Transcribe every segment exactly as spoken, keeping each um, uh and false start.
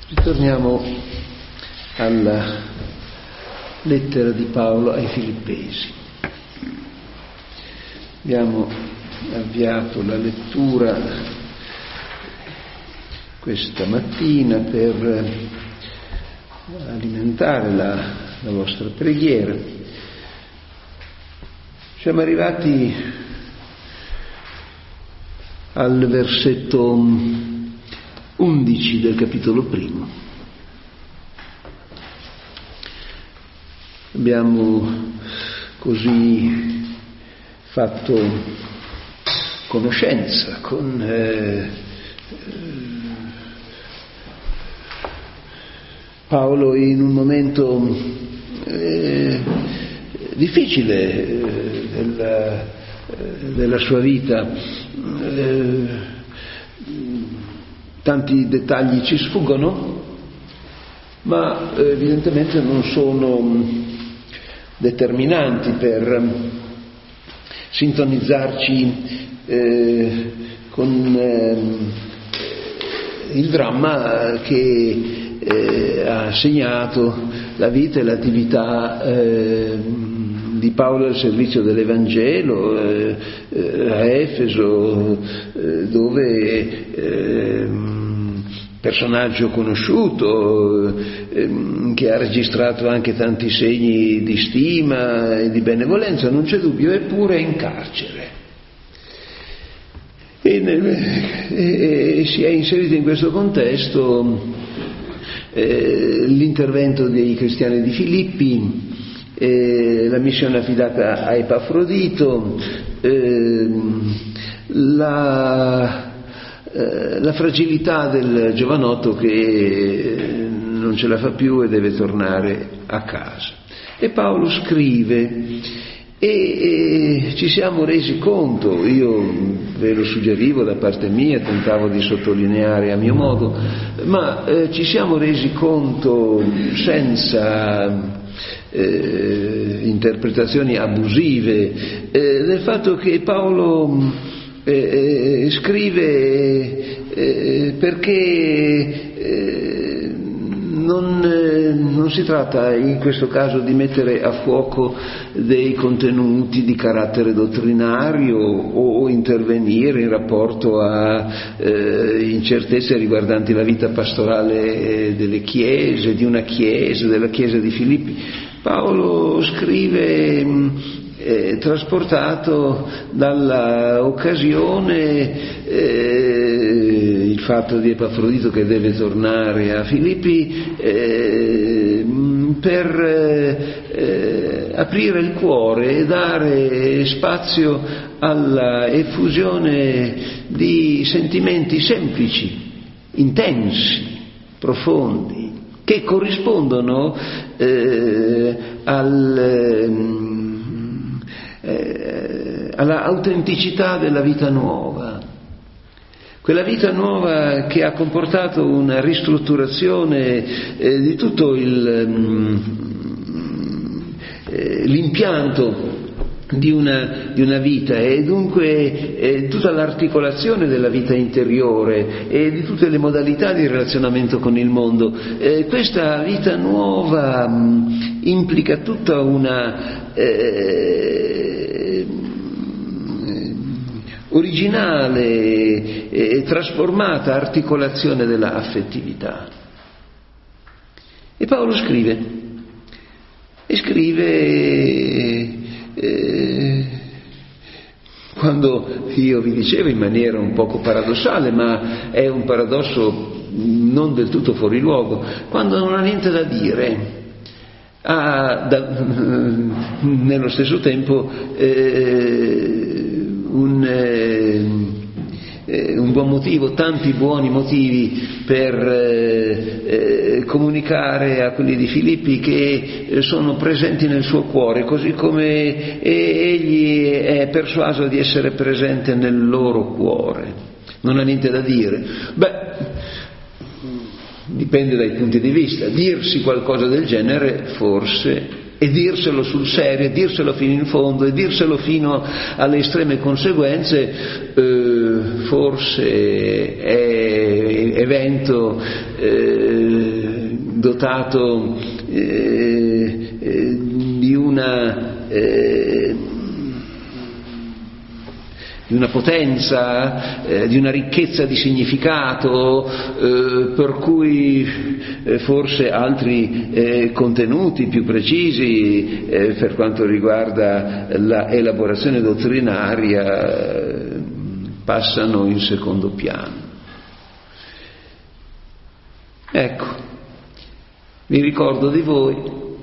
Ritorniamo alla lettera di Paolo ai Filippesi. Abbiamo avviato la lettura questa mattina per alimentare la, la vostra preghiera. Siamo arrivati al versetto undici del capitolo primo. Abbiamo così fatto conoscenza con eh, Paolo in un momento eh, difficile eh, della, eh, della sua vita. Eh, Tanti dettagli ci sfuggono, ma eh, evidentemente non sono mh, determinanti per mh, sintonizzarci eh, con eh, il dramma che eh, ha segnato la vita e l'attività eh, di Paolo al servizio dell'Evangelo eh, eh, a Efeso, eh, dove eh, personaggio conosciuto eh, che ha registrato anche tanti segni di stima e di benevolenza, non c'è dubbio, eppure è in carcere e, e, e si è inserito in questo contesto eh, l'intervento dei cristiani di Filippi, eh, la missione affidata a Epafrodito, eh, la la fragilità del giovanotto che non ce la fa più e deve tornare a casa. E Paolo scrive e, e ci siamo resi conto, io ve lo suggerivo da parte mia, tentavo di sottolineare a mio modo, ma eh, ci siamo resi conto senza eh, interpretazioni abusive eh, del fatto che Paolo Eh, eh, scrive eh, perché eh, non, eh, non si tratta in questo caso di mettere a fuoco dei contenuti di carattere dottrinario o, o intervenire in rapporto a eh, incertezze riguardanti la vita pastorale delle chiese, di una chiesa, della chiesa di Filippi. Paolo scrive mh, Eh, trasportato dalla occasione, eh, il fatto di Epafrodito che deve tornare a Filippi eh, per eh, aprire il cuore e dare spazio alla effusione di sentimenti semplici, intensi, profondi, che corrispondono eh, al Eh, alla autenticità della vita nuova, quella vita nuova che ha comportato una ristrutturazione eh, di tutto il, mm, eh, l'impianto di una, di una vita e dunque eh, tutta l'articolazione della vita interiore e di tutte le modalità di relazionamento con il mondo. Eh, questa vita nuova mh, implica tutta una eh, originale e trasformata articolazione della affettività. E Paolo scrive, e scrive Eh, quando io vi dicevo in maniera un poco paradossale, ma è un paradosso non del tutto fuori luogo, quando non ha niente da dire, ha da, nello stesso tempo eh, un, eh, un buon motivo, tanti buoni motivi per eh, eh, comunicare a quelli di Filippi che eh, sono presenti nel suo cuore, così come egli è persuaso di essere presente nel loro cuore. Non ha niente da dire. Beh, dipende dai punti di vista. Dirsi qualcosa del genere forse, e dirselo sul serio, e dirselo fino in fondo, e dirselo fino alle estreme conseguenze, eh, forse è evento eh, dotato eh, eh, di una eh, di una potenza, eh, di una ricchezza di significato, eh, per cui eh, forse altri eh, contenuti più precisi eh, per quanto riguarda la elaborazione dottrinaria eh, passano in secondo piano. Ecco, mi ricordo di voi,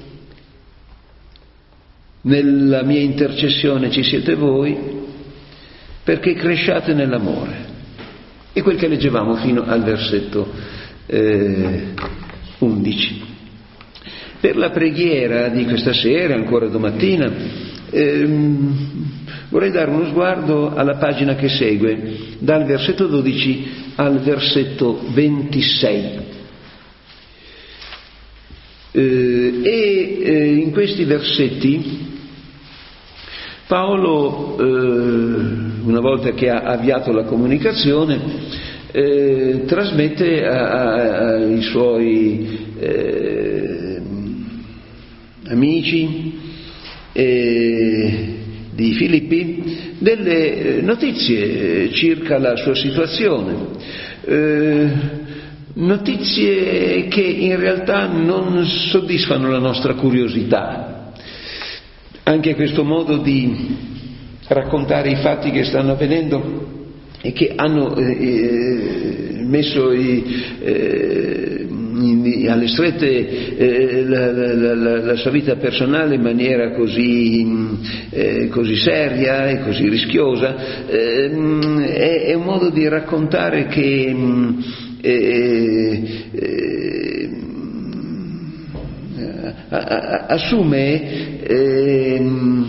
nella mia intercessione ci siete voi, perché cresciate nell'amore. E quel che leggevamo fino al versetto eh, undici. Per la preghiera di questa sera, ancora domattina, ehm, vorrei dare uno sguardo alla pagina che segue, dal versetto dodici al versetto ventisei. Eh, e eh, in questi versetti Paolo, eh, una volta che ha avviato la comunicazione, eh, trasmette ai suoi eh, amici eh, di Filippi delle notizie circa la sua situazione, eh, notizie che in realtà non soddisfano la nostra curiosità. Anche questo modo di raccontare i fatti che stanno avvenendo e che hanno eh, messo i, eh, in, alle strette eh, la, la, la, la sua vita personale in maniera così, eh, così seria e così rischiosa, eh, è, è un modo di raccontare che eh, eh, assume eh,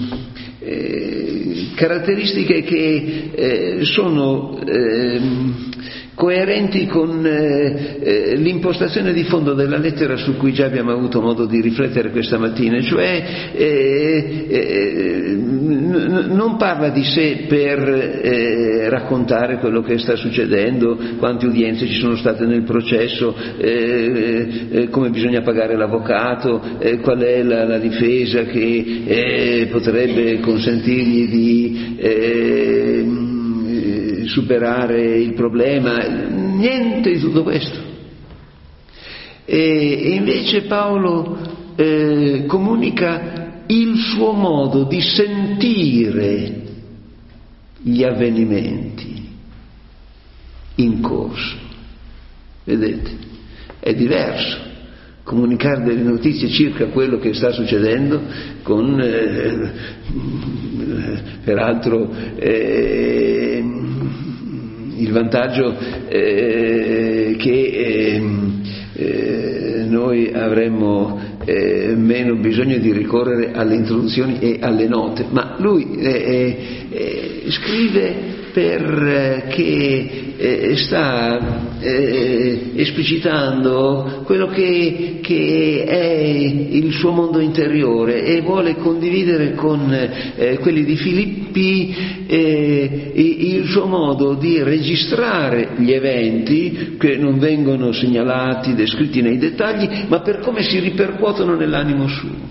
eh, caratteristiche che eh, sono eh, coerenti con eh, eh, l'impostazione di fondo della lettera su cui già abbiamo avuto modo di riflettere questa mattina, cioè eh, eh, n- non parla di sé per eh, raccontare quello che sta succedendo, quante udienze ci sono state nel processo, eh, eh, come bisogna pagare l'avvocato, eh, qual è la, la difesa che eh, potrebbe consentirgli di eh, superare il problema, niente di tutto questo. E, e invece Paolo eh, comunica il suo modo di sentire gli avvenimenti in corso. Vedete? È diverso comunicare delle notizie circa quello che sta succedendo con eh, peraltro eh, il vantaggio eh, che eh, eh, noi avremmo eh, meno bisogno di ricorrere alle introduzioni e alle note, ma lui eh, eh, scrive perché eh, sta eh, esplicitando quello che, che è il suo mondo interiore e vuole condividere con eh, quelli di Filippi eh, il suo modo di registrare gli eventi che non vengono segnalati, descritti nei dettagli, ma per come si ripercuotono nell'animo suo.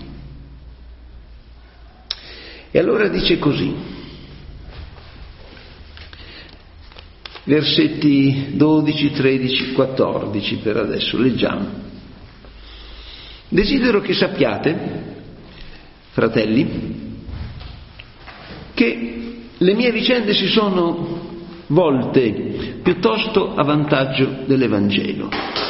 E allora dice così, versetti dodici, tredici, quattordici per adesso, leggiamo. Desidero che sappiate, fratelli, che le mie vicende si sono volte piuttosto a vantaggio dell'Evangelo,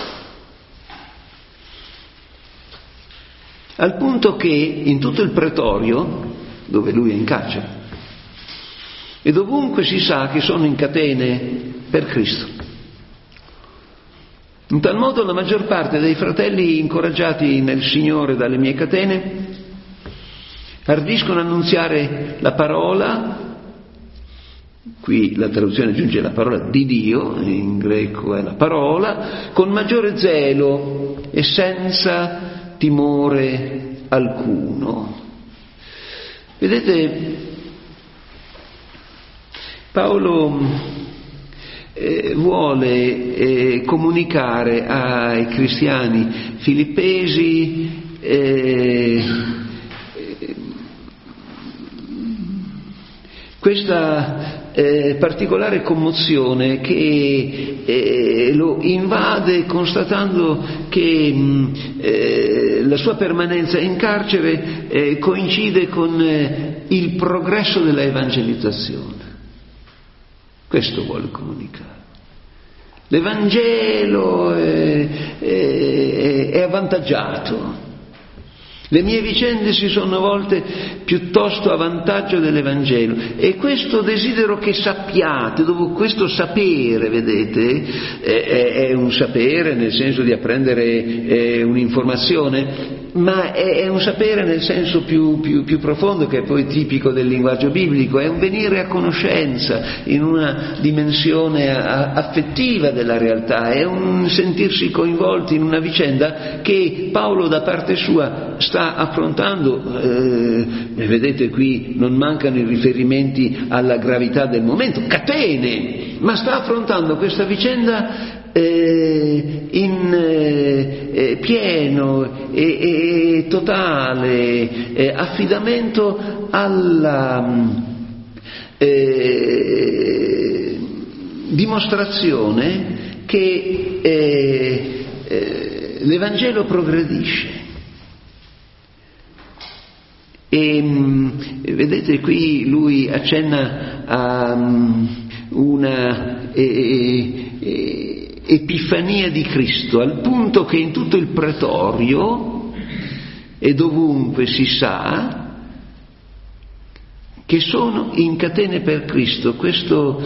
al punto che in tutto il pretorio, dove lui è in carcere, e dovunque si sa che sono in catene per Cristo. In tal modo la maggior parte dei fratelli, incoraggiati nel Signore dalle mie catene, ardiscono annunziare la parola, qui la traduzione aggiunge la parola di Dio, in greco è la parola, con maggiore zelo e senza timore alcuno. Vedete, Paolo eh, vuole eh, comunicare ai cristiani filippesi eh, questa eh, particolare commozione che eh, lo invade constatando che mh, eh, la sua permanenza in carcere eh, coincide con eh, il progresso della evangelizzazione. Questo vuole comunicare. L'Evangelo è, è, è avvantaggiato. Le mie vicende si sono volte piuttosto a vantaggio dell'Evangelo, e questo desidero che sappiate, dopo questo sapere, vedete, è, è un sapere nel senso di apprendere un'informazione, ma è, è un sapere nel senso più, più, più profondo, che è poi tipico del linguaggio biblico, è un venire a conoscenza in una dimensione a, affettiva della realtà, è un sentirsi coinvolti in una vicenda che Paolo da parte sua sta affrontando. Eh, vedete, qui non mancano i riferimenti alla gravità del momento, catene, ma sta affrontando questa vicenda Eh, in eh, pieno e, e totale eh, affidamento alla eh, dimostrazione che eh, eh, l'Evangelo progredisce. E vedete, qui lui accenna a um, una eh, eh, epifania di Cristo, al punto che in tutto il pretorio e dovunque si sa che sono in catene per Cristo. Questo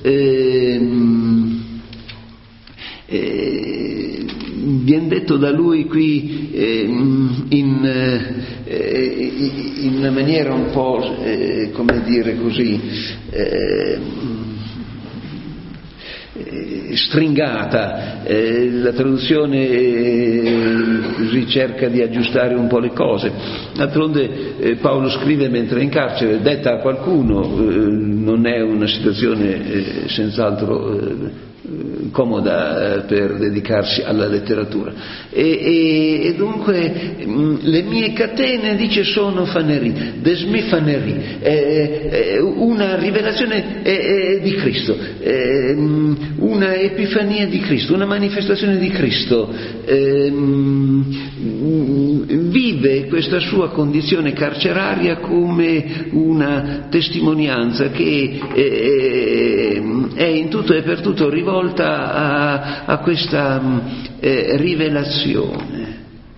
ehm, eh, viene detto da lui qui ehm, in, eh, in una maniera un po' eh, come dire così eh, stringata. Eh, la traduzione eh, cerca di aggiustare un po' le cose. D'altronde eh, Paolo scrive mentre è in carcere, detta a qualcuno, eh, non è una situazione eh, senz'altro eh, comoda per dedicarsi alla letteratura, e, e, e dunque mh, le mie catene, dice, sono faneri, desmi faneri, eh, eh, una rivelazione eh, eh, di Cristo, eh, una epifania di Cristo, una manifestazione di Cristo. Eh, vive questa sua condizione carceraria come una testimonianza che eh, è in tutto e per tutto rivolta a, a questa eh, rivelazione.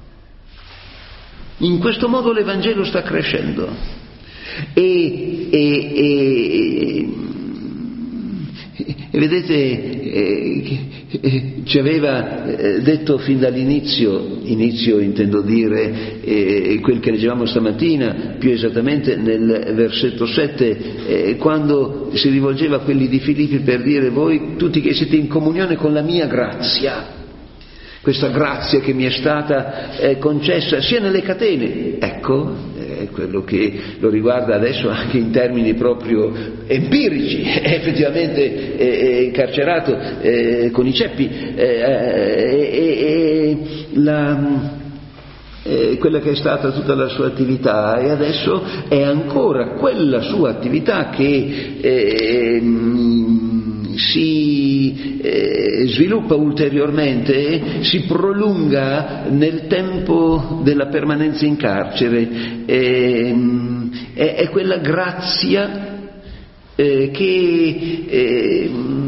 In questo modo l'Evangelo sta crescendo e, e, e, e vedete, eh, eh, ci aveva eh, detto fin dall'inizio, inizio intendo dire eh, quel che leggevamo stamattina, più esattamente nel versetto sette, eh, quando si rivolgeva a quelli di Filippi per dire: voi tutti che siete in comunione con la mia grazia, questa grazia che mi è stata eh, concessa sia nelle catene, ecco, è quello che lo riguarda adesso anche in termini proprio empirici, è effettivamente eh, carcerato eh, con i ceppi, eh, eh, la, eh, quella che è stata tutta la sua attività, e adesso è ancora quella sua attività che eh, si eh, sviluppa ulteriormente, si prolunga nel tempo della permanenza in carcere, eh, è, è quella grazia eh, che eh,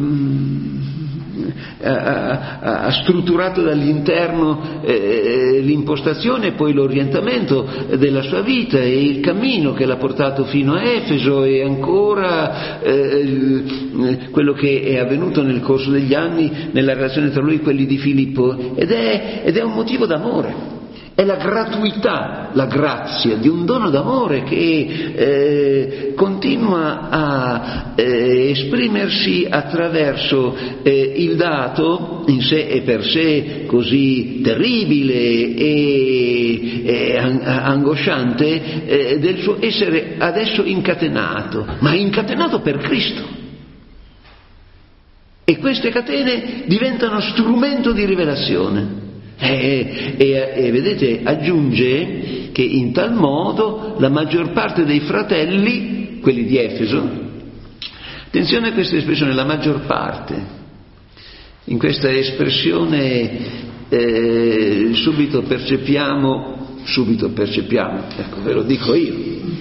ha, ha strutturato dall'interno eh, l'impostazione e poi l'orientamento della sua vita e il cammino che l'ha portato fino a Efeso, e ancora eh, quello che è avvenuto nel corso degli anni nella relazione tra lui e quelli di Filippo, ed è, ed è un motivo d'amore. È la gratuità, la grazia di un dono d'amore che eh, continua a eh, esprimersi attraverso eh, il dato in sé e per sé così terribile e, e angosciante eh, del suo essere adesso incatenato, ma incatenato per Cristo. e queste catene diventano strumento di rivelazione. E, e, e vedete, aggiunge che in tal modo la maggior parte dei fratelli, quelli di Efeso, attenzione a questa espressione, la maggior parte, in questa espressione eh, subito percepiamo, subito percepiamo, ecco ve lo dico io,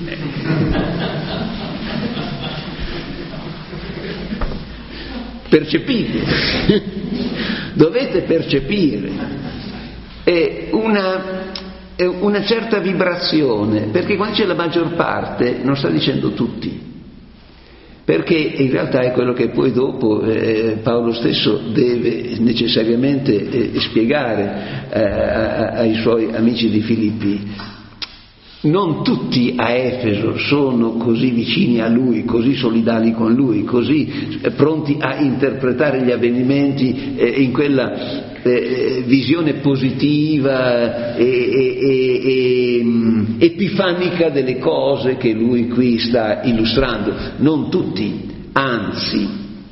percepite, dovete percepire è una, è una certa vibrazione, perché quando c'è la maggior parte non sta dicendo tutti, perché in realtà è quello che poi dopo eh, Paolo stesso deve necessariamente eh, spiegare eh, a, ai suoi amici di Filippi. Non tutti a Efeso sono così vicini a lui, così solidali con lui, così eh, pronti a interpretare gli avvenimenti eh, in quella eh, visione positiva e, e, e, e mh, epifanica delle cose che lui qui sta illustrando. Non tutti, anzi.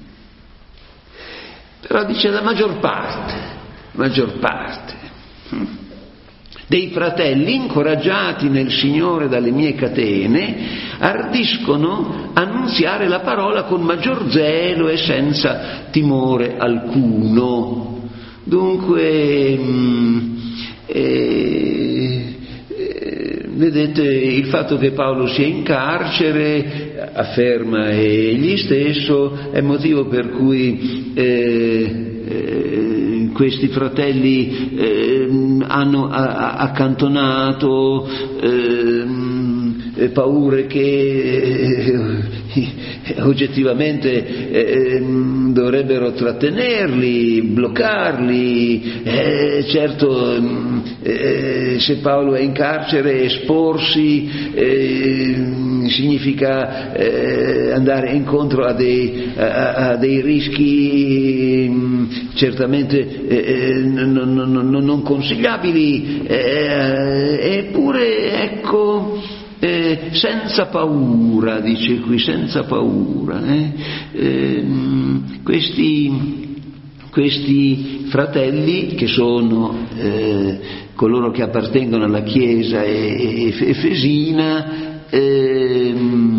Però dice la maggior parte, maggior parte. Dei fratelli, incoraggiati nel Signore dalle mie catene, ardiscono annunziare la parola con maggior zelo e senza timore alcuno. Dunque, mh, eh, eh, vedete, il fatto che Paolo sia in carcere, afferma egli stesso, è motivo per cui eh, eh, questi fratelli eh, hanno a, accantonato eh, paure che eh, oggettivamente eh, dovrebbero trattenerli, bloccarli. Eh, certo, eh, se Paolo è in carcere, esporsi eh, significa eh, andare incontro a dei, a, a dei rischi mh, certamente eh, non, non, non consigliabili, eh, eppure ecco eh, senza paura, dice qui, senza paura, eh, eh, questi questi fratelli che sono eh, coloro che appartengono alla chiesa efesina eh,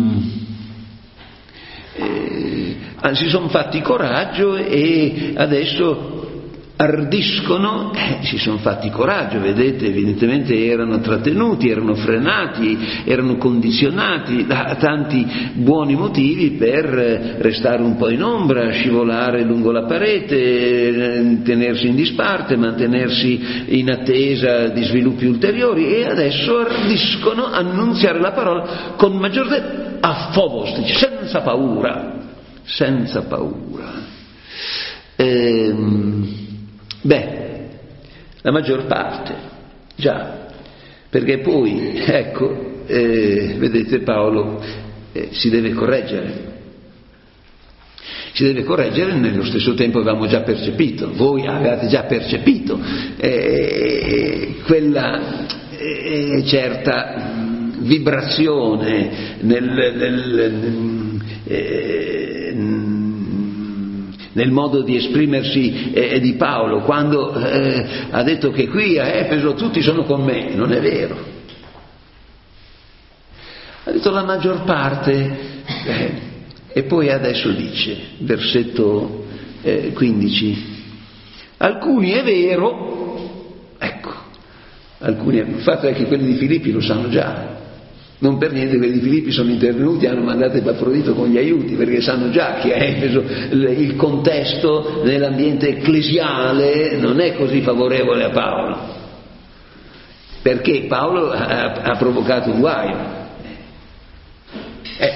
eh, si sono fatti coraggio e adesso ardiscono, eh, si sono fatti coraggio, vedete, evidentemente erano trattenuti, erano frenati, erano condizionati da tanti buoni motivi per restare un po' in ombra, scivolare lungo la parete, tenersi in disparte, mantenersi in attesa di sviluppi ulteriori, e adesso ardiscono annunziare la parola con maggior de- a phobos, senza paura, senza paura. Ehm, Beh, la maggior parte, già, perché poi, ecco, eh, vedete Paolo eh, si deve correggere, si deve correggere nello stesso tempo avevamo già percepito, voi avevate già percepito eh, quella eh, certa mh, vibrazione nel... nel, nel eh, nel modo di esprimersi eh, di Paolo, quando eh, ha detto che qui a Efeso tutti sono con me. Non è vero. Ha detto la maggior parte, eh, e poi adesso dice, versetto eh, quindici, alcuni è vero, ecco, alcuni, il fatto è che quelli di Filippi lo sanno già. Non per niente quelli di Filippi sono intervenuti e hanno mandato Epafrodito con gli aiuti, perché sanno già che a Efeso il contesto nell'ambiente ecclesiale non è così favorevole a Paolo, perché Paolo ha, ha provocato un guaio. Eh,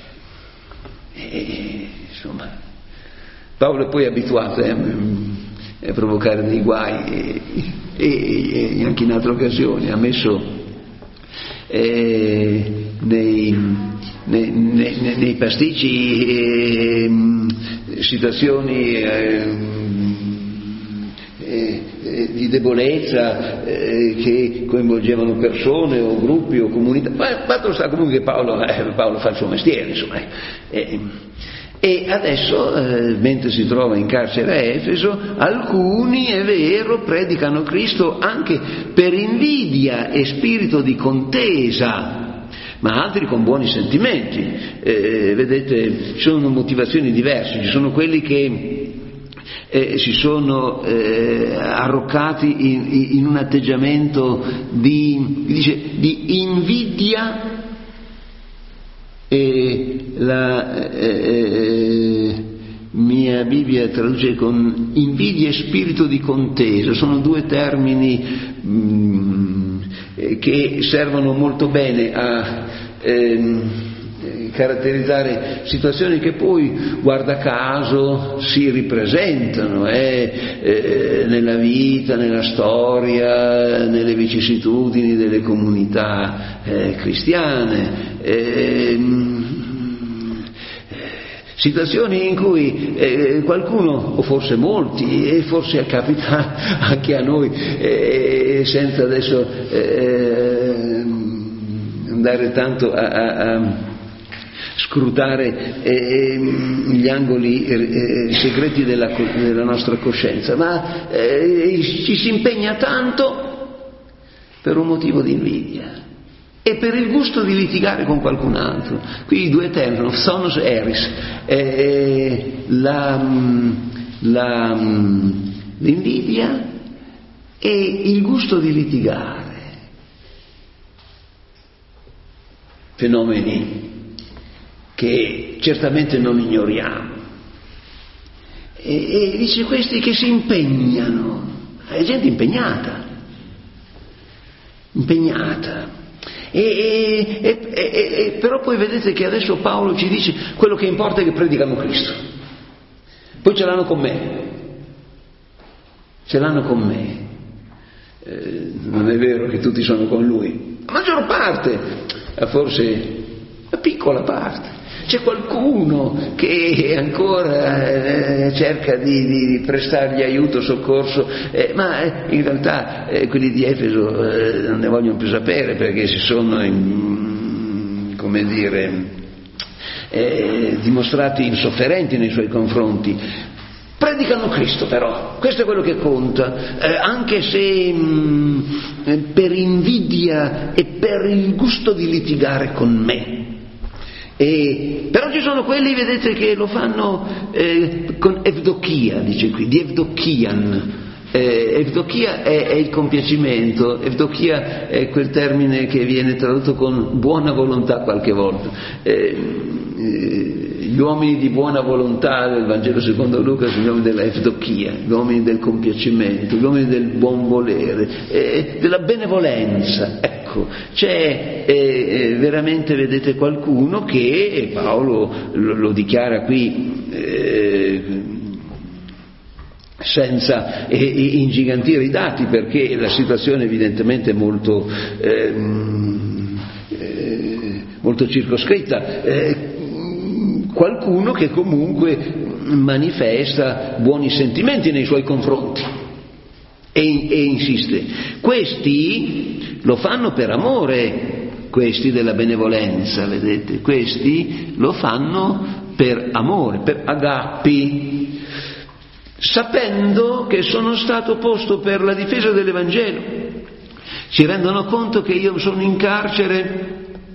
eh, insomma, Paolo è poi abituato eh, a provocare dei guai e, e, e anche in altre occasioni ha messo Eh, nei, nei, nei, nei pasticci eh, situazioni eh, eh, di debolezza eh, che coinvolgevano persone o gruppi o comunità. Ma fatto sta comunque che Paolo, eh, Paolo fa il suo mestiere, insomma. Eh, E adesso, eh, mentre si trova in carcere a Efeso, alcuni, è vero, predicano Cristo anche per invidia e spirito di contesa, ma altri con buoni sentimenti. Eh, vedete, ci sono motivazioni diverse, ci sono quelli che eh, si sono eh, arroccati in, in un atteggiamento di, dice, di invidia. E la eh, eh, mia Bibbia traduce con invidia e spirito di contesa, sono due termini mh, che servono molto bene a eh, caratterizzare situazioni che poi, guarda caso, si ripresentano eh, eh, nella vita, nella storia, nelle vicissitudini delle comunità eh, cristiane. Eh, situazioni in cui eh, qualcuno, o forse molti, e forse capita anche a noi, eh, senza adesso eh, andare tanto a, a, a scrutare eh, gli angoli eh, segreti della, della nostra coscienza, ma eh, ci si impegna tanto per un motivo di invidia e per il gusto di litigare con qualcun altro. Qui i due termini, Sonos e Eris, eh, la, la, l'invidia e il gusto di litigare, fenomeni che certamente non ignoriamo. E, e dice questi che si impegnano, è gente impegnata, impegnata. E, e, e, e, però poi vedete che adesso Paolo ci dice quello che importa è che predicano Cristo. Poi ce l'hanno con me, ce l'hanno con me. Eh, non è vero che tutti sono con lui, la maggior parte, forse una piccola parte. C'è qualcuno che ancora eh, cerca di, di prestargli aiuto, soccorso, eh, ma eh, in realtà eh, quelli di Efeso eh, non ne vogliono più sapere, perché si sono, in, come dire, eh, dimostrati insofferenti nei suoi confronti. Predicano Cristo però, questo è quello che conta, eh, anche se mh, per invidia e per il gusto di litigare con me. E, però ci sono quelli, vedete, che lo fanno eh, con Evdokia, dice qui, di Evdokian. Eh, Evdokia è, è il compiacimento, Evdokia è quel termine che viene tradotto con buona volontà qualche volta. Eh, eh, gli uomini di buona volontà del Vangelo secondo Luca sono gli uomini della Evdokia, gli uomini del compiacimento, gli uomini del buon volere, eh, della benevolenza. Ecco, c'è eh, veramente, vedete, qualcuno che, e Paolo lo, lo dichiara qui eh, senza eh, ingigantire i dati, perché la situazione evidentemente è molto, eh, eh, molto circoscritta, eh, qualcuno che comunque manifesta buoni sentimenti nei suoi confronti e, e insiste. Questi lo fanno per amore, questi della benevolenza, vedete, questi lo fanno per amore, per agapi, sapendo che sono stato posto per la difesa dell'Evangelo. Si rendono conto che io sono in carcere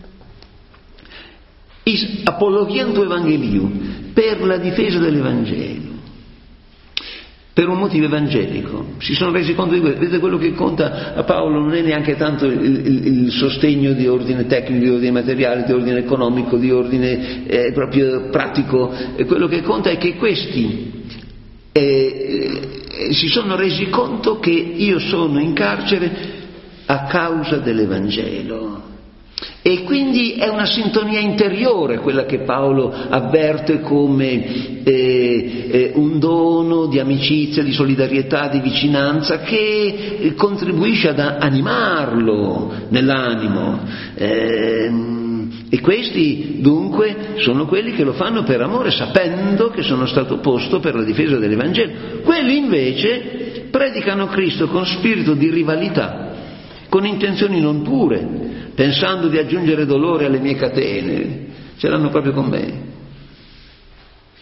is apologiando evangelium, per la difesa dell'Evangelo, per un motivo evangelico. Si sono resi conto di questo. Vedete, quello che conta a Paolo non è neanche tanto il, il, il sostegno di ordine tecnico, di ordine materiale, di ordine economico, di ordine eh, proprio pratico. E quello che conta è che questi eh, eh, si sono resi conto che io sono in carcere a causa dell'Evangelo. E quindi è una sintonia interiore quella che Paolo avverte come eh, eh, un dono di amicizia, di solidarietà, di vicinanza, che eh, contribuisce ad animarlo nell'animo. Eh, e questi dunque sono quelli che lo fanno per amore, sapendo che sono stato posto per la difesa dell'Evangelo. Quelli invece predicano Cristo con spirito di rivalità, con intenzioni non pure, pensando di aggiungere dolore alle mie catene. Ce l'hanno proprio con me.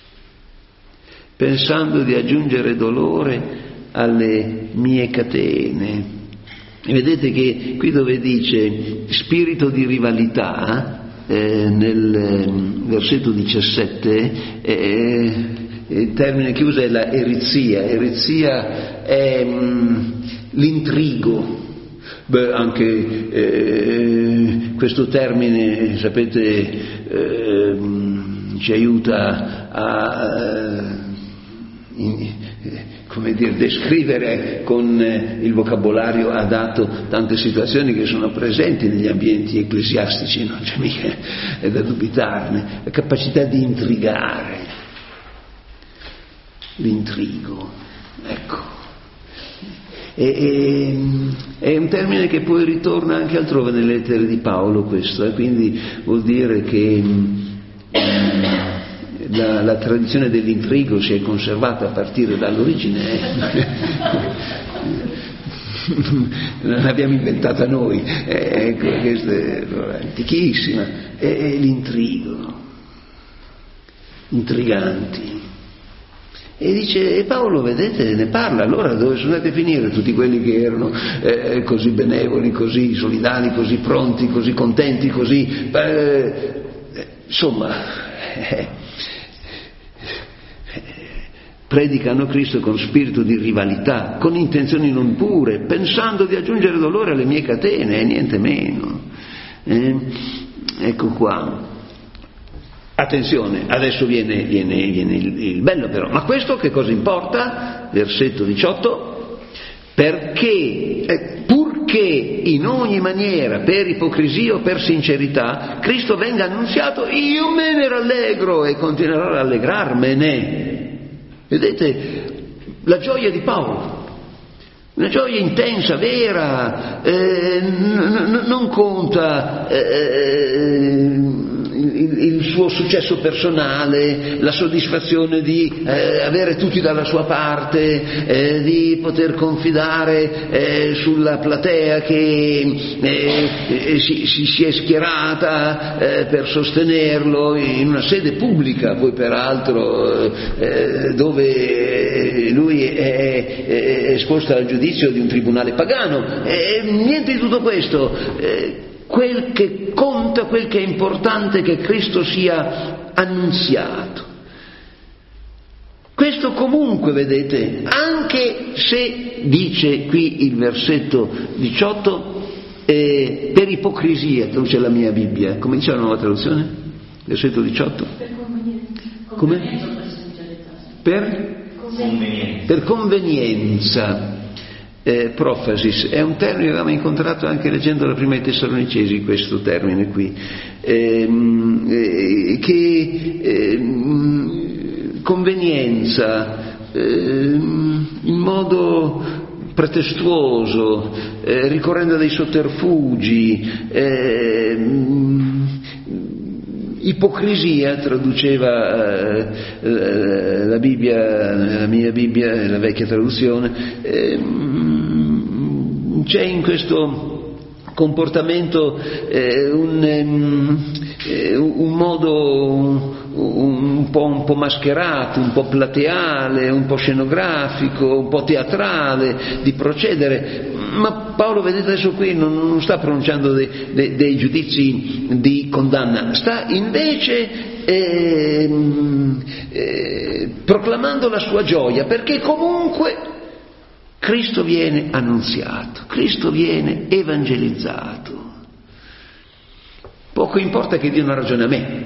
pensando di aggiungere dolore alle mie catene. E vedete che qui dove dice spirito di rivalità, eh, nel eh, versetto diciassette, eh, il termine che usa è la erizia. Erizia è mh, l'intrigo. Beh, anche eh, questo termine, sapete, eh, ci aiuta a, in, come dire, descrivere con il vocabolario adatto tante situazioni che sono presenti negli ambienti ecclesiastici, non c'è mica da dubitarne. La capacità di intrigare, l'intrigo, ecco. E, e, è un termine che poi ritorna anche altrove nelle lettere di Paolo, questo, eh? Quindi vuol dire che la, la tradizione dell'intrigo si è conservata a partire dall'origine, eh? Non l'abbiamo inventata noi, eh, ecco, questa è antichissima, è, è l'intrigo, intriganti. E dice, e Paolo, vedete, ne parla. Allora dove sono andati a finire tutti quelli che erano eh, così benevoli, così solidali, così pronti, così contenti, così eh, insomma eh, predicano Cristo con spirito di rivalità, con intenzioni non pure, pensando di aggiungere dolore alle mie catene e niente meno. Eh, ecco qua. Attenzione, adesso viene, viene, viene il, il bello però, ma questo che cosa importa? Versetto diciotto, perché, eh, purché in ogni maniera, per ipocrisia o per sincerità, Cristo venga annunziato, io me ne rallegro e continuerò a rallegrarmene. Vedete, la gioia di Paolo. Una gioia intensa, vera, eh, n- n- non conta eh, il, il suo successo personale, la soddisfazione di eh, avere tutti dalla sua parte, eh, di poter confidare eh, sulla platea che eh, eh, si, si, si è schierata eh, per sostenerlo in una sede pubblica, poi peraltro eh, dove lui è, è esposto al giudizio di un tribunale pagano, e niente di tutto questo. Eh, quel che conta, quel che è importante è che Cristo sia annunziato. Questo comunque, vedete, anche se dice qui il versetto diciotto, eh, per ipocrisia, traduce la mia Bibbia, come dice la nuova traduzione? Versetto diciotto? Per convenienza. Come? Per? Convenienza. Per convenienza. Eh, profasis è un termine che avevamo incontrato anche leggendo la prima ai Tessalonicesi, questo termine qui, ehm, eh, che ehm, convenienza ehm, in modo pretestuoso, eh, ricorrendo a dei sotterfugi, ehm, ipocrisia, traduceva eh, la Bibbia, la mia Bibbia, la vecchia traduzione. Eh, c'è in questo comportamento eh, un, eh, un modo un, un, po', un po' mascherato, un po' plateale, un po' scenografico, un po' teatrale di procedere. Ma Paolo, vedete, adesso qui non, non sta pronunciando dei, dei, dei giudizi di condanna, sta invece eh, eh, proclamando la sua gioia, perché comunque Cristo viene annunziato, Cristo viene evangelizzato. Poco importa che dia una ragione a me.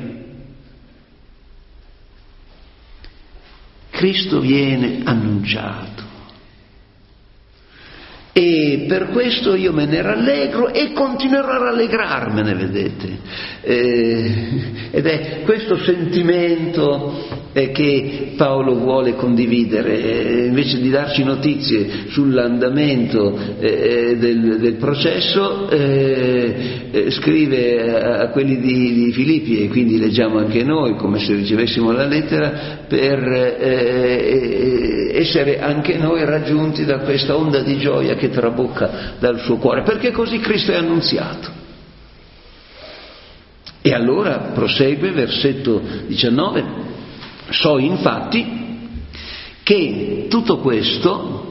Cristo viene annunciato. E per questo io me ne rallegro e continuerò a rallegrarmene, vedete. Eh, ed è questo sentimento eh, che Paolo vuole condividere, eh, invece di darci notizie sull'andamento eh, del, del processo, eh, eh, scrive a, a quelli di, di Filippi, e quindi leggiamo anche noi come se ricevessimo la lettera, per eh, essere anche noi raggiunti da questa onda di gioia che trabocca dal suo cuore, perché così Cristo è annunziato. E allora prosegue, versetto diciannove, so infatti che tutto questo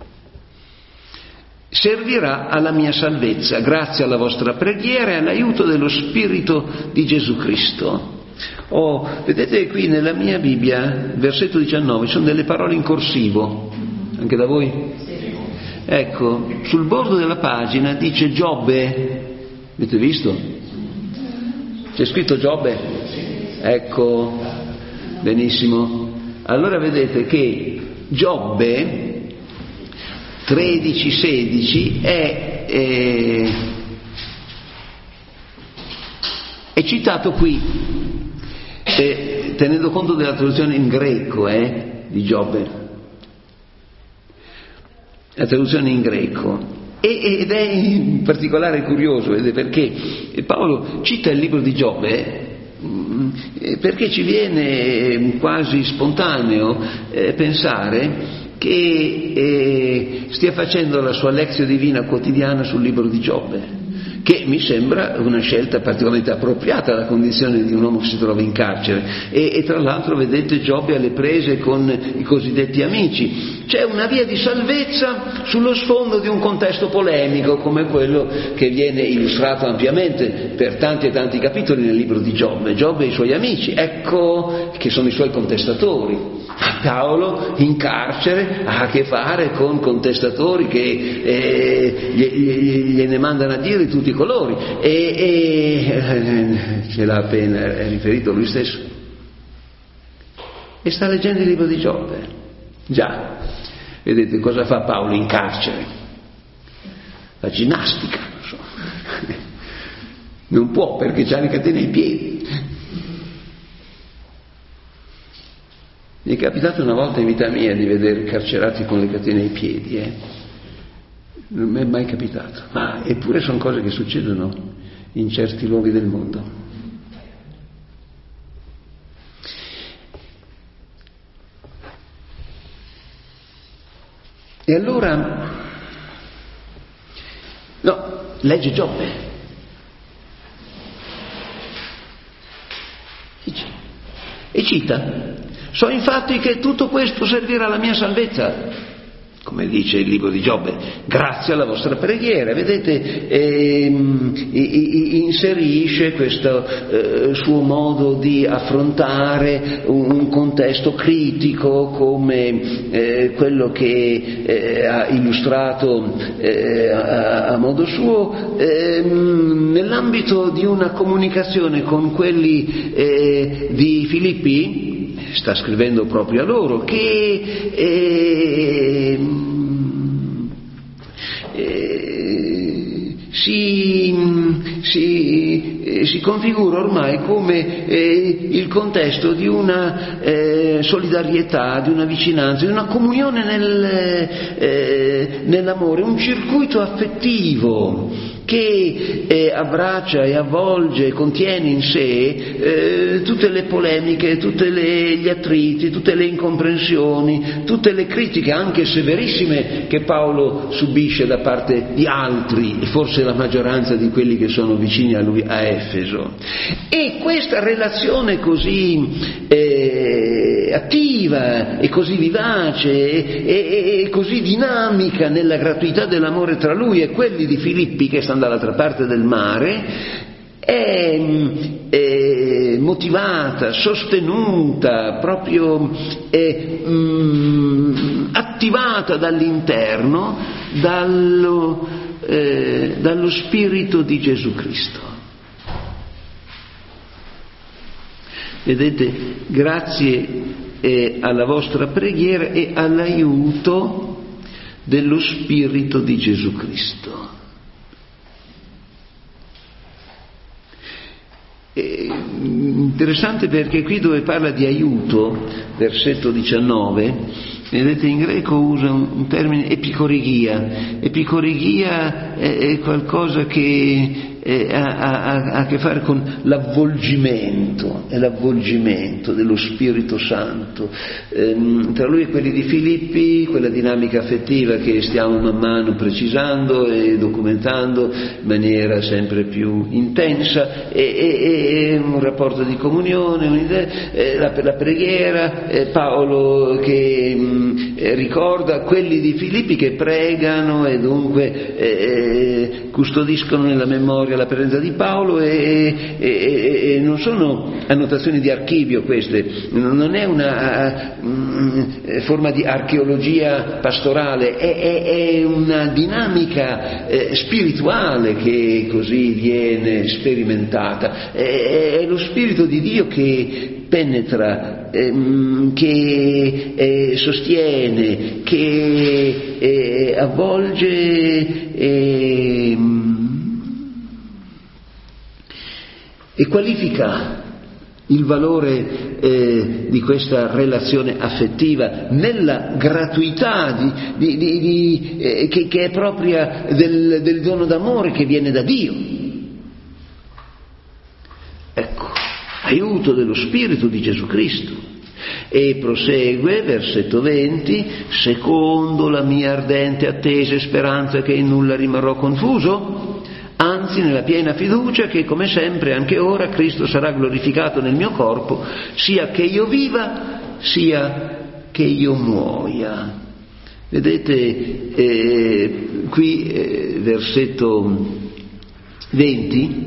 servirà alla mia salvezza, grazie alla vostra preghiera e all'aiuto dello Spirito di Gesù Cristo. Oh, vedete qui nella mia Bibbia, versetto diciannove, sono delle parole in corsivo, anche da voi? Sì. Ecco, sul bordo della pagina dice Giobbe, avete visto? C'è scritto Giobbe? Ecco, benissimo. Allora vedete che Giobbe tredici sedici è, è, è citato qui, eh, tenendo conto della traduzione in greco eh, di Giobbe, la traduzione in greco, e, ed è in particolare curioso, perché Paolo cita il libro di Giobbe perché ci viene quasi spontaneo eh, pensare che eh, stia facendo la sua lezione divina quotidiana sul libro di Giobbe, che mi sembra una scelta particolarmente appropriata alla condizione di un uomo che si trova in carcere. E, e tra l'altro vedete Giobbe alle prese con i cosiddetti amici. C'è una via di salvezza sullo sfondo di un contesto polemico come quello che viene illustrato ampiamente per tanti e tanti capitoli nel libro di Giobbe. Giobbe e i suoi amici, ecco, che sono i suoi contestatori. Paolo in carcere ha a che fare con contestatori che eh, gliene mandano a dire di tutti i colori e, e eh, ce l'ha appena riferito lui stesso e sta leggendo il libro di Giobbe. Già, vedete cosa fa Paolo in carcere? La ginnastica, non so. Non può perché c'ha le catene ai piedi. Mi è capitato una volta in vita mia di vedere carcerati con le catene ai piedi, eh? Non mi è mai capitato, ma eppure sono cose che succedono in certi luoghi del mondo. E allora, no, legge Giobbe. E cita. So infatti che tutto questo servirà alla mia salvezza, come dice il libro di Giobbe, grazie alla vostra preghiera. Vedete, ehm, inserisce questo eh, suo modo di affrontare un, un contesto critico come eh, quello che eh, ha illustrato eh, a, a modo suo, ehm, nell'ambito di una comunicazione con quelli eh, di Filippi. Sta scrivendo proprio a loro che eh, eh, si, si, eh, si configura ormai come eh, il contesto di una eh, solidarietà, di una vicinanza, di una comunione nel, eh, nell'amore, un circuito affettivo che eh, abbraccia e avvolge e contiene in sé eh, tutte le polemiche, tutti gli attriti, tutte le incomprensioni, tutte le critiche anche severissime che Paolo subisce da parte di altri, e forse la maggioranza di quelli che sono vicini a lui a Efeso. E questa relazione così eh, attiva e così vivace e, e, e così dinamica nella gratuità dell'amore tra lui e quelli di Filippi che stanno dall'altra parte del mare è, è motivata, sostenuta, proprio è, mh, attivata dall'interno dallo, eh, dallo Spirito di Gesù Cristo. Vedete, grazie eh, alla vostra preghiera e all'aiuto dello Spirito di Gesù Cristo. È interessante perché qui dove parla di aiuto, versetto diciannove, vedete in greco usa un, un termine epicorigia. Epicorigia è, è qualcosa che eh, ha, ha, ha a che fare con l'avvolgimento, è l'avvolgimento dello Spirito Santo. Eh, tra lui e quelli di Filippi, quella dinamica affettiva che stiamo man mano precisando e documentando in maniera sempre più intensa, e, e, e un rapporto di comunione, un'idea, eh, la, la preghiera, eh, Paolo che mh, eh, ricorda quelli di Filippi che pregano e dunque eh, custodiscono nella memoria la presenza di Paolo, e, e, e non sono annotazioni di archivio queste, non è una uh, forma di archeologia pastorale, è, è, è una dinamica eh, spirituale che così viene sperimentata, è, è lo Spirito di Dio che penetra, ehm, che eh, sostiene, che eh, avvolge eh, e qualifica il valore eh, di questa relazione affettiva nella gratuità di, di, di, di, eh, che, che è propria del, del dono d'amore che viene da Dio. Ecco, aiuto dello Spirito di Gesù Cristo. E prosegue, versetto venti, secondo la mia ardente attesa e speranza che in nulla rimarrò confuso, anzi nella piena fiducia che come sempre anche ora Cristo sarà glorificato nel mio corpo, sia che io viva sia che io muoia. Vedete eh, qui eh, versetto venti,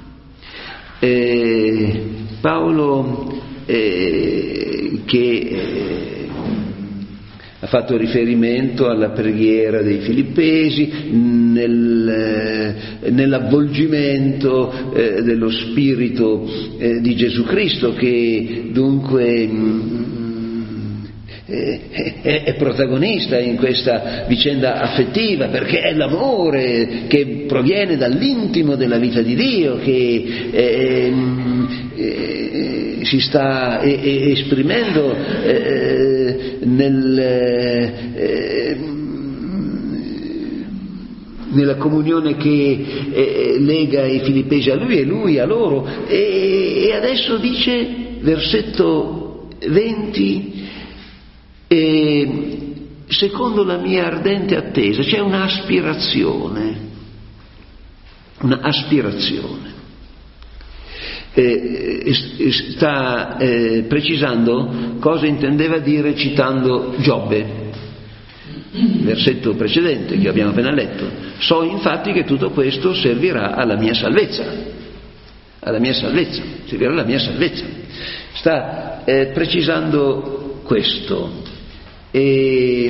eh, Paolo eh, che eh, ha fatto riferimento alla preghiera dei Filippesi nel, eh, nell'avvolgimento eh, dello Spirito eh, di Gesù Cristo, che dunque mh, è, è, è protagonista in questa vicenda affettiva, perché è l'amore che proviene dall'intimo della vita di Dio che eh, eh, si sta eh, eh, esprimendo eh, nel eh, nella comunione che eh, lega i Filippesi a lui e lui a loro. E, e adesso dice, versetto venti, e secondo la mia ardente attesa, c'è una aspirazione, una aspirazione. Eh, sta eh, precisando cosa intendeva dire citando Giobbe, versetto precedente che abbiamo appena letto. So infatti che tutto questo servirà alla mia salvezza, alla mia salvezza, servirà alla mia salvezza. Sta eh, precisando questo. E,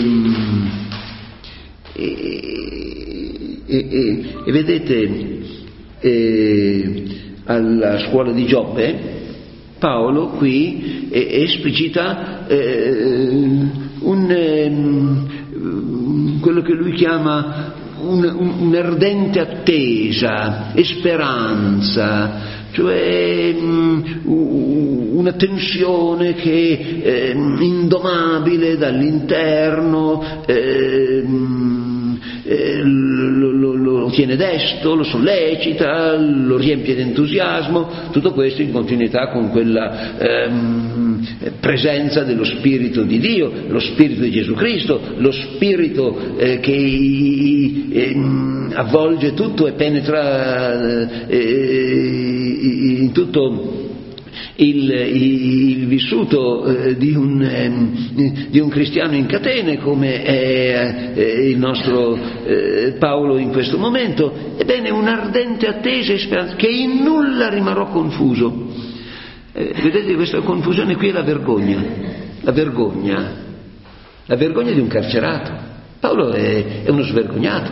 e, e, e, e vedete eh, alla scuola di Giobbe Paolo qui eh, esplicita eh, un, eh, quello che lui chiama un, un, un'ardente attesa e speranza, cioè mh, una tensione che è indomabile dall'interno, eh, eh, lo, lo, lo tiene desto, lo sollecita, lo riempie di entusiasmo, tutto questo in continuità con quella ehm, presenza dello Spirito di Dio, lo Spirito di Gesù Cristo, lo Spirito eh, che eh, avvolge tutto e penetra eh, in tutto il, il vissuto eh, di, un, eh, di un cristiano in catene come è eh, il nostro eh, Paolo in questo momento. Ebbene, un'ardente attesa e speranza che in nulla rimarrò confuso. Eh, vedete, questa confusione qui è la vergogna, la vergogna, la vergogna di un carcerato. Paolo è, è uno svergognato.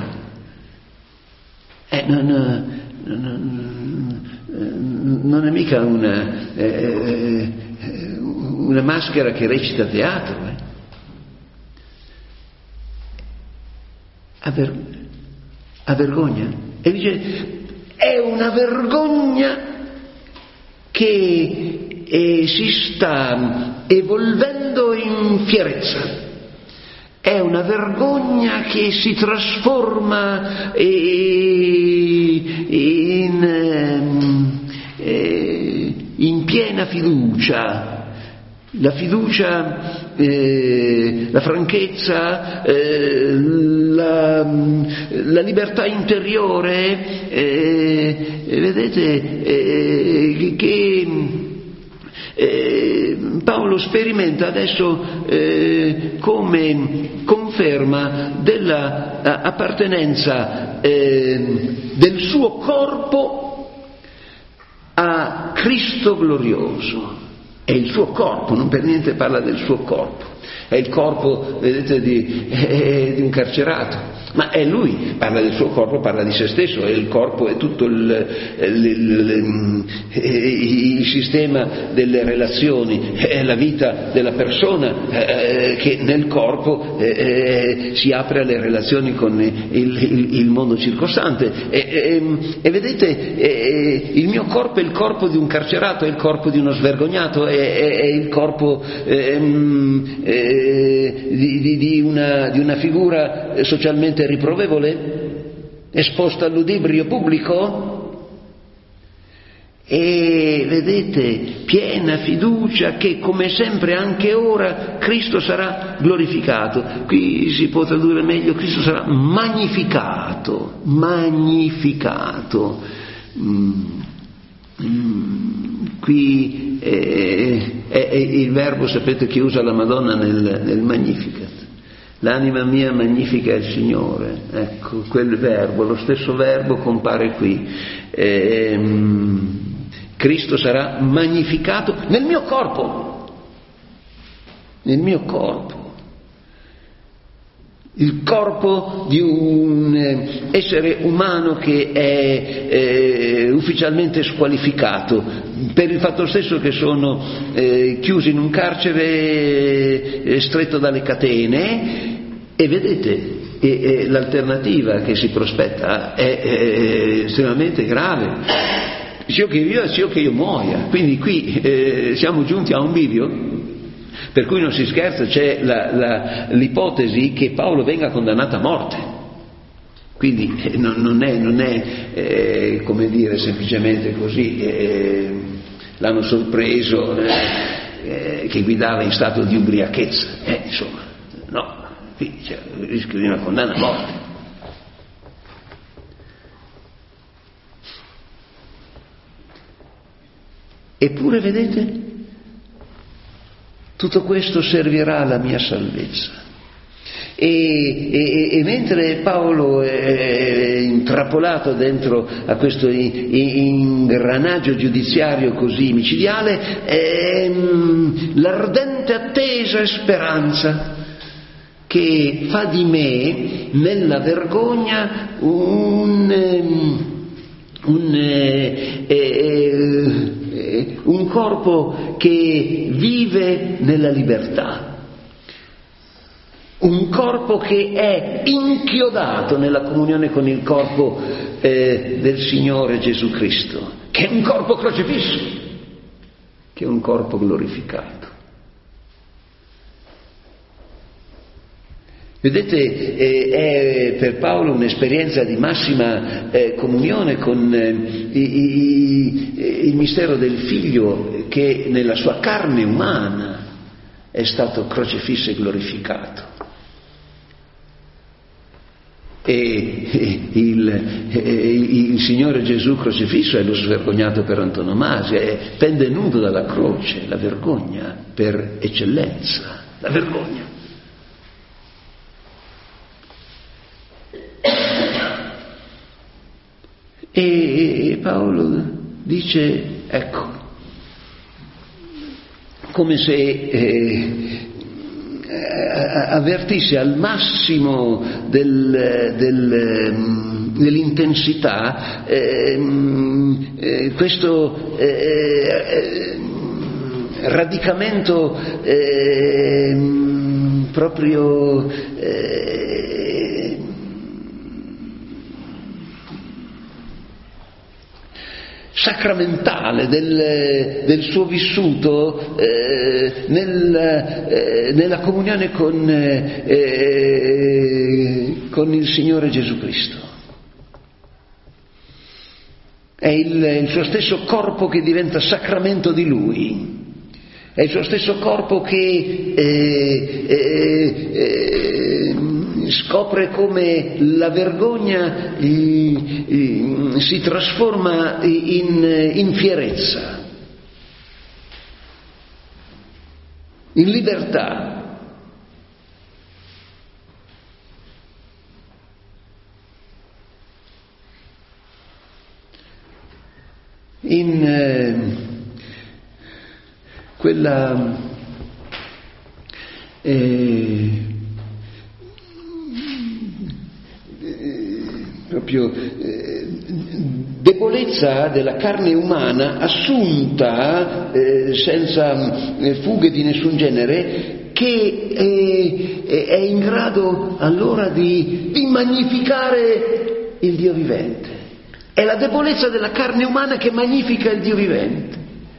Eh, non, non, non è mica una, eh, una maschera che recita teatro. Eh. Ha, ver- ha vergogna. E dice, è una vergogna che eh, si sta evolvendo in fierezza. È una vergogna che si trasforma eh, in, eh, in piena fiducia. La fiducia, eh, la franchezza, eh, la, la libertà interiore, eh, vedete, eh, che eh, Paolo sperimenta adesso eh, come conferma della appartenenza eh, del suo corpo a Cristo glorioso. È il suo corpo, non per niente parla del suo corpo. È il corpo, vedete, di, eh, di un carcerato, ma è lui, parla del suo corpo, parla di se stesso, è il corpo, è tutto il, il, il, il, il sistema delle relazioni, è la vita della persona eh, che nel corpo eh, si apre alle relazioni con il, il, il mondo circostante. E, e, e vedete, eh, il mio corpo è il corpo di un carcerato, è il corpo di uno svergognato, è, è, è il corpo eh, eh, Di, di, di, una, di una figura socialmente riprovevole, esposta al ludibrio pubblico, e vedete, piena fiducia che come sempre anche ora Cristo sarà glorificato. Qui si può tradurre meglio: Cristo sarà magnificato, magnificato. Mm. Mm. Qui eh, è, è il verbo, sapete, che usa la Madonna nel, nel Magnificat. L'anima mia magnifica il Signore. Ecco, quel verbo, lo stesso verbo compare qui. Eh, Cristo sarà magnificato nel mio corpo, nel mio corpo. Il corpo di un essere umano che è eh, ufficialmente squalificato per il fatto stesso che sono eh, chiusi in un carcere eh, stretto dalle catene. E vedete, e, e l'alternativa che si prospetta è, è estremamente grave. Sia che io viva, sia che io muoia. Quindi qui eh, siamo giunti a un bivio per cui non si scherza. C'è la, la, l'ipotesi che Paolo venga condannato a morte. Quindi eh, non, non è, non è eh, come dire, semplicemente così, eh, l'hanno sorpreso eh, eh, che guidava in stato di ubriachezza. Eh, insomma, no, qui c'è il rischio di una condanna a morte. Eppure, vedete, tutto questo servirà alla mia salvezza. E, e, e mentre Paolo è intrappolato dentro a questo ingranaggio giudiziario così micidiale, è l'ardente attesa e speranza che fa di me nella vergogna un, un eh, eh, un corpo che vive nella libertà, un corpo che è inchiodato nella comunione con il corpo eh, del Signore Gesù Cristo, che è un corpo crocifisso, che è un corpo glorificato. Vedete, eh, è per Paolo un'esperienza di massima eh, comunione con eh, i, i, il mistero del Figlio che nella sua carne umana è stato crocifisso e glorificato. E, e il, e, il Signore Gesù crocifisso è lo svergognato per antonomasia, è pende nudo dalla croce, la vergogna per eccellenza, la vergogna. E Paolo dice, ecco, come se eh, avvertisse al massimo del, del, dell'intensità eh, eh, questo eh, radicamento eh, proprio eh, sacramentale del, del suo vissuto eh, nel, eh, nella comunione con, eh, con il Signore Gesù Cristo. è il, il suo stesso corpo che diventa sacramento di Lui, è il suo stesso corpo che eh, eh, eh, scopre come la vergogna eh, eh, si trasforma in, in fierezza, in libertà. In eh, quella eh, proprio eh, debolezza della carne umana assunta eh, senza eh, fughe di nessun genere, che eh, è in grado allora di, di magnificare il Dio vivente. È la debolezza della carne umana che magnifica il Dio vivente.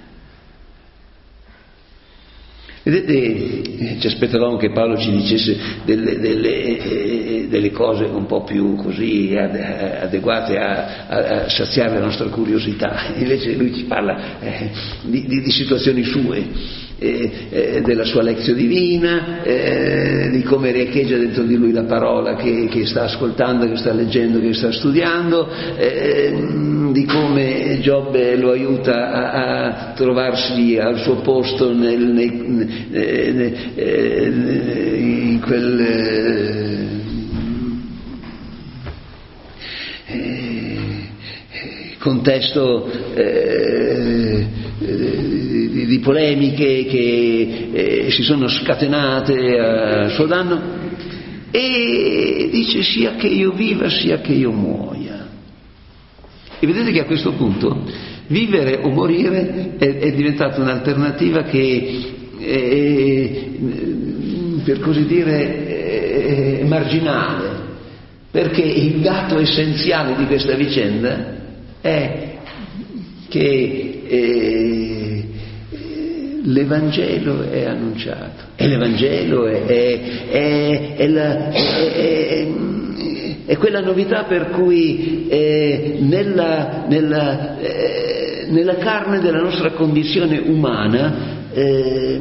Vedete, ci aspettavamo che Paolo ci dicesse delle, delle, eh, delle cose un po' più così adeguate a, a, a saziare la nostra curiosità, invece lui ci parla eh, di, di, di situazioni sue, eh, eh, della sua lezione divina, eh, di come riecheggia dentro di lui la parola che, che sta ascoltando, che sta leggendo, che sta studiando, eh, di come Giobbe lo aiuta a, a trovarsi al suo posto nel, nei, eh, eh, in quel eh, eh, contesto eh, di, di polemiche che eh, si sono scatenate a suo danno, e dice: sia che io viva sia che io muoia. E vedete che a questo punto vivere o morire è, è diventata un'alternativa che è, per così dire, è marginale, perché il dato essenziale di questa vicenda è che eh, l'Evangelo è annunciato, e l'Evangelo è, è, è, è, la, è, è è quella novità per cui eh, nella, nella, eh, nella carne della nostra condizione umana eh,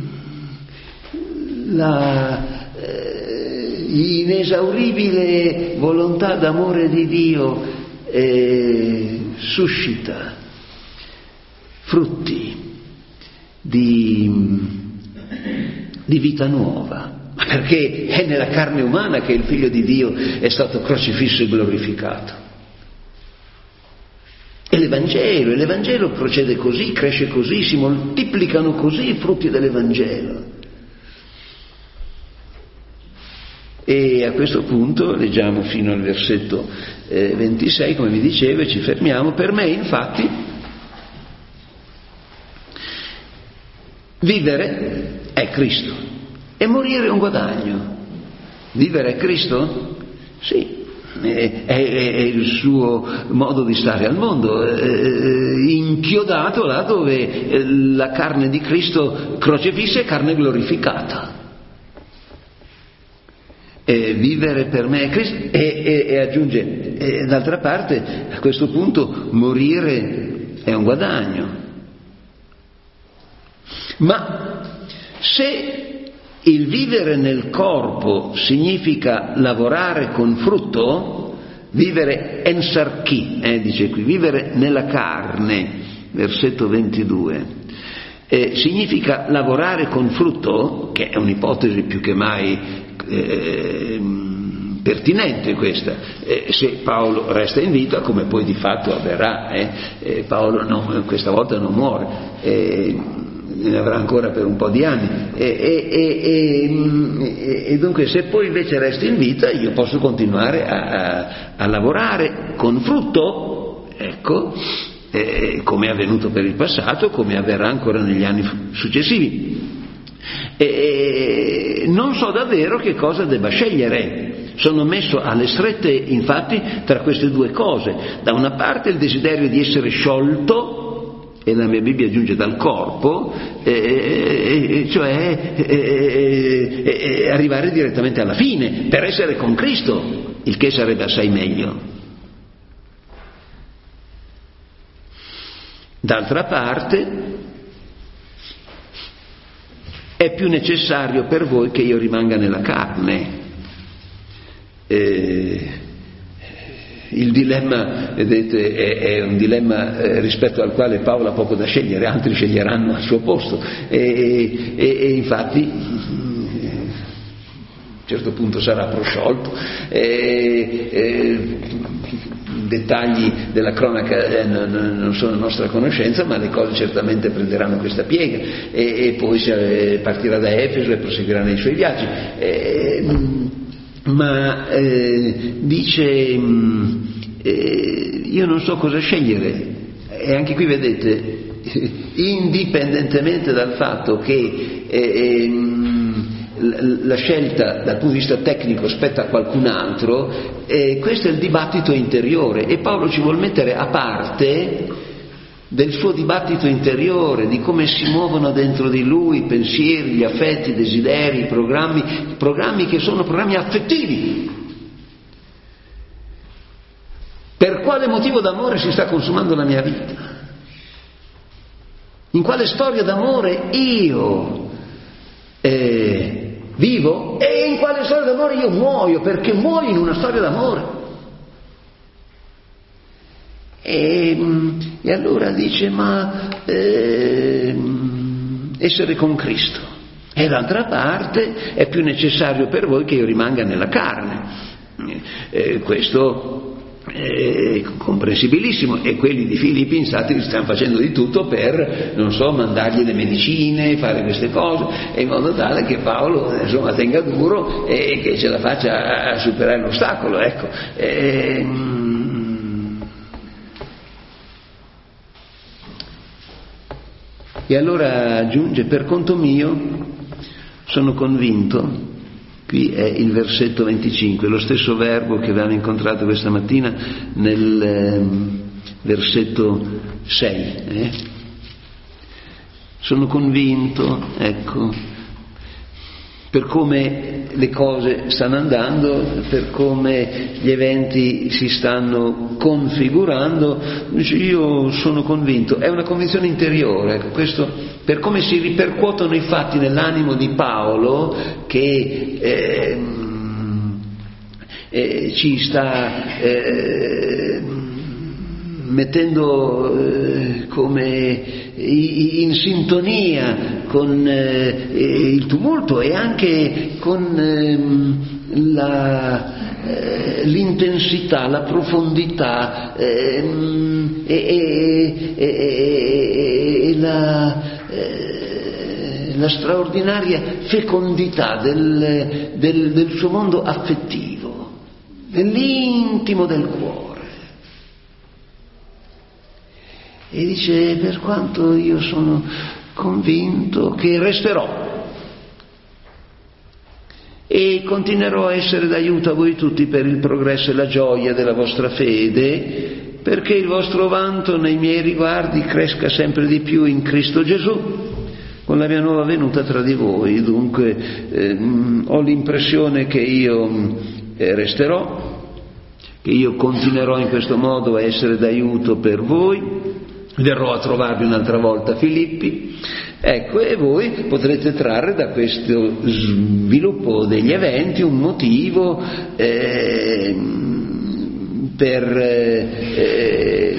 la eh, inesauribile volontà d'amore di Dio eh, suscita frutti di, di vita nuova. Ma perché è nella carne umana che il Figlio di Dio è stato crocifisso e glorificato. E l'Evangelo, e l'Evangelo procede così, cresce così, si moltiplicano così i frutti dell'Evangelo. E a questo punto leggiamo fino al versetto eh, ventisei, come vi dicevo, e ci fermiamo. Per me, infatti, vivere è Cristo. E morire è un guadagno. Vivere è Cristo? Sì, è, è, è il suo modo di stare al mondo, è inchiodato là dove la carne di Cristo crocefissa è carne glorificata. E vivere per me è Cristo, e, e, e aggiunge, e d'altra parte a questo punto morire è un guadagno. Ma se il vivere nel corpo significa lavorare con frutto, vivere ensarchi, eh, dice qui, vivere nella carne, versetto ventidue, eh, significa lavorare con frutto, che è un'ipotesi più che mai eh, pertinente questa, eh, se Paolo resta in vita, come poi di fatto avverrà, eh, eh, Paolo non, questa volta non muore, eh, ne avrà ancora per un po' di anni, e, e, e, e, e dunque se poi invece resto in vita io posso continuare a, a, a lavorare con frutto, ecco, eh, come è avvenuto per il passato, come avverrà ancora negli anni successivi. E non so davvero che cosa debba scegliere. Sono messo alle strette infatti tra queste due cose: da una parte il desiderio di essere sciolto, e la mia Bibbia aggiunge dal corpo, eh, cioè eh, eh, arrivare direttamente alla fine per essere con Cristo, il che sarebbe assai meglio. D'altra parte, è più necessario per voi che io rimanga nella carne. Eh, il dilemma, vedete, è, è un dilemma eh, rispetto al quale Paolo ha poco da scegliere, altri sceglieranno al suo posto. E, e, e infatti a un certo punto sarà prosciolto. E, e, dettagli della cronaca eh, non, non sono a nostra conoscenza, ma le cose certamente prenderanno questa piega, e, e poi si, eh, partirà da Efeso e proseguirà nei suoi viaggi. Eh, ma eh, dice eh, io non so cosa scegliere, e anche qui vedete, indipendentemente dal fatto che eh, la scelta dal punto di vista tecnico spetta a qualcun altro, eh, questo è il dibattito interiore, e Paolo ci vuol mettere a parte del suo dibattito interiore, di come si muovono dentro di lui i pensieri, gli affetti, i desideri, i programmi, programmi che sono programmi affettivi. Per quale motivo d'amore si sta consumando la mia vita? In quale storia d'amore io eh, vivo, e in quale storia d'amore io muoio, perché muoio in una storia d'amore. E, e allora dice, ma eh, essere con Cristo, e d'altra parte è più necessario per voi che io rimanga nella carne. Eh, questo è comprensibilissimo, e quelli di Filippi infatti stanno facendo di tutto per, non so, mandargli le medicine, fare queste cose, in modo tale che Paolo insomma tenga duro e che ce la faccia a superare l'ostacolo, ecco. E, e allora aggiunge: per conto mio sono convinto. Qui è il versetto venticinque, lo stesso verbo che avevamo incontrato questa mattina nel eh, versetto sei. Eh? Sono convinto, ecco, per come le cose stanno andando, per come gli eventi si stanno configurando, io sono convinto, è una convinzione interiore, ecco, questo, per come si ripercuotono i fatti nell'animo di Paolo, che eh, eh, ci sta eh, mettendo eh, come in sintonia con eh, il tumulto, e anche con eh, la, eh, l'intensità, la profondità eh, e, e, e, e la, eh, la straordinaria fecondità del, del, del suo mondo affettivo, nell'intimo del cuore. E dice: per quanto io sono convinto che resterò e continuerò a essere d'aiuto a voi tutti per il progresso e la gioia della vostra fede, perché il vostro vanto nei miei riguardi cresca sempre di più in Cristo Gesù con la mia nuova venuta tra di voi. Dunque ehm, ho l'impressione che io eh, resterò, che io continuerò in questo modo a essere d'aiuto per voi. Verrò a trovarvi un'altra volta a Filippi, ecco, e voi potrete trarre da questo sviluppo degli eventi un motivo eh, per eh,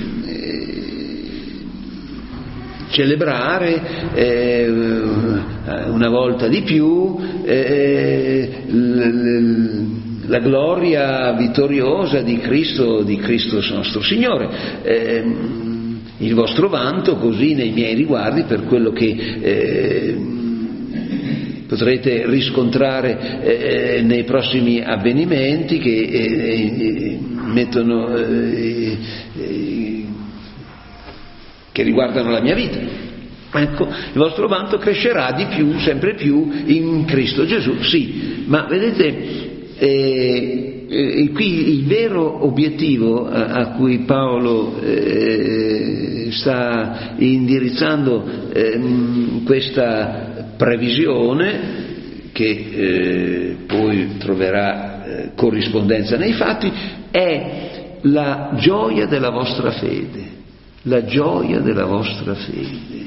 celebrare eh, una volta di più eh, l- la gloria vittoriosa di Cristo, di Cristo nostro Signore. Eh, il vostro vanto così nei miei riguardi, per quello che eh, potrete riscontrare eh, nei prossimi avvenimenti che eh, mettono eh, eh, che riguardano la mia vita. Ecco, il vostro vanto crescerà di più, sempre più in Cristo Gesù, sì, ma vedete eh, E qui il vero obiettivo a, a cui Paolo eh, sta indirizzando eh, questa previsione, che eh, poi troverà eh, corrispondenza nei fatti, è la gioia della vostra fede. la gioia della vostra fede,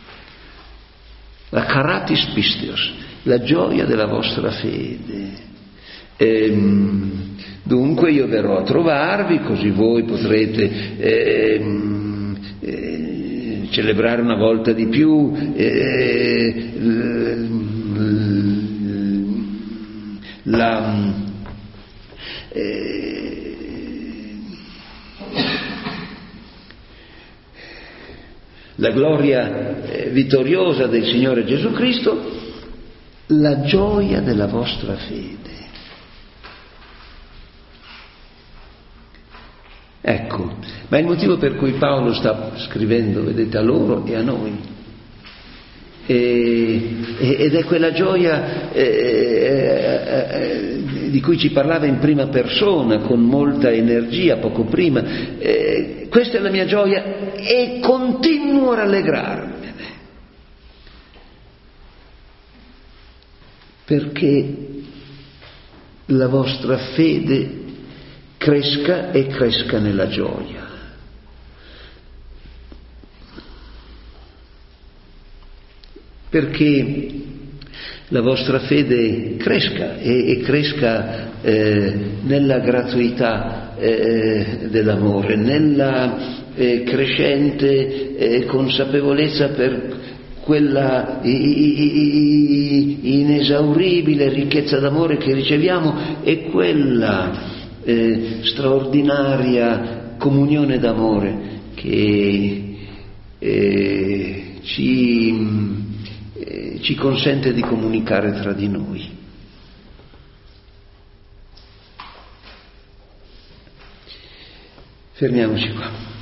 la charatis pisteos, la gioia della vostra fede. Ehm, dunque io verrò a trovarvi, così voi potrete ehm, eh, celebrare una volta di più eh, la eh, la gloria eh, vittoriosa del Signore Gesù Cristo, la gioia della vostra fede. Ecco, ma il motivo per cui Paolo sta scrivendo, vedete, a loro e a noi. E, ed è quella gioia eh, eh, di cui ci parlava in prima persona con molta energia poco prima. Eh, questa è la mia gioia e continuo a rallegrarmene, perché la vostra fede cresca e cresca nella gioia. Perché la vostra fede cresca e, e cresca eh, nella gratuità eh, dell'amore, nella eh, crescente eh, consapevolezza per quella i, i, inesauribile ricchezza d'amore che riceviamo e quella eh, straordinaria comunione d'amore che eh, ci ci consente di comunicare tra di noi. Fermiamoci qua.